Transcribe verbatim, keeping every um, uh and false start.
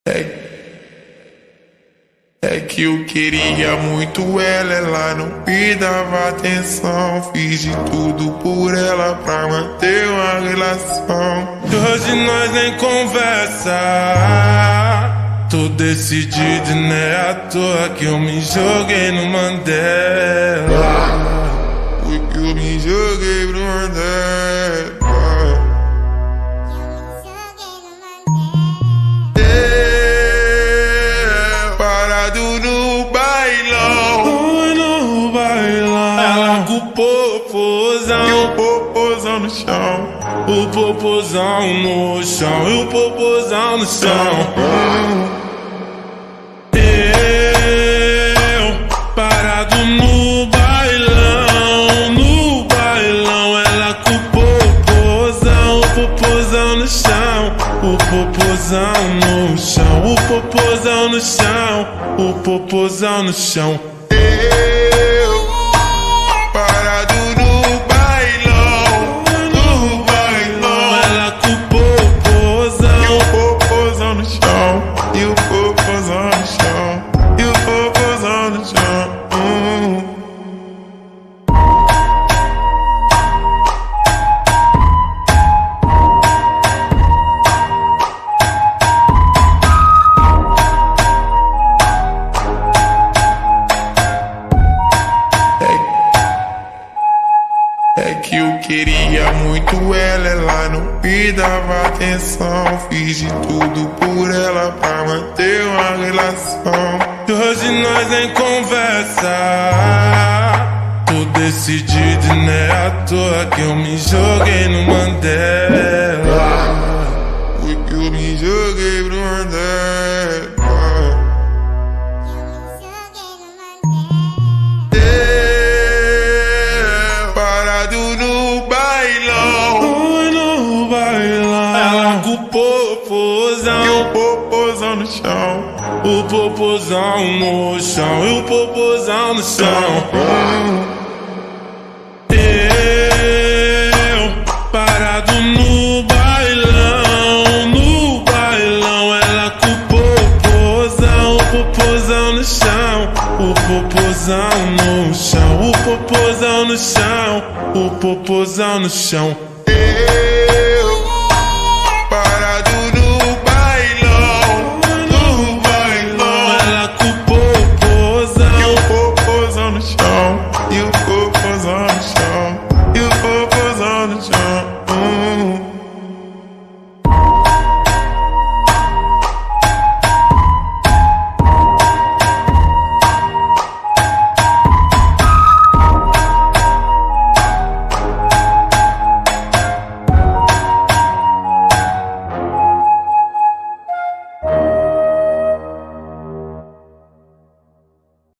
É, é que eu queria muito ela, ela não me dava atenção. Fiz de tudo por ela pra manter uma relação. Hoje nós nem conversa. Tô decidido e não é à toa que eu me joguei no Mandela. Porque eu me joguei pro Mandela. Parado no bailão, no bailão, ela com o popozão e o popozão no chão, o popozão no chão, e o popozão no chão. Eu parado no bailão, no bailão, ela com o popozão, o popozão no chão, o popozão no chão, o popozão no chão, o popozão no chão. Eu parado no bailão, no bailão, ela com o popozão e o popozão no chão, e o popozão no chão, e o popozão no chão. Hum. É que eu queria muito ela, ela não me dava atenção. Fiz de tudo por ela pra manter uma relação. Hoje nós nem conversa. Tô decidido e não é à toa que eu me joguei no Mandela. Porque eu me joguei pro Mandela. No bailão, no bailão, ela com o popozão e o popozão no chão, o popozão no chão, e o popozão no chão. Eu parado no bailão, no bailão, ela com o popozão, o popozão no chão, o popozão no chão, o popozão no chão, o popozão no chão.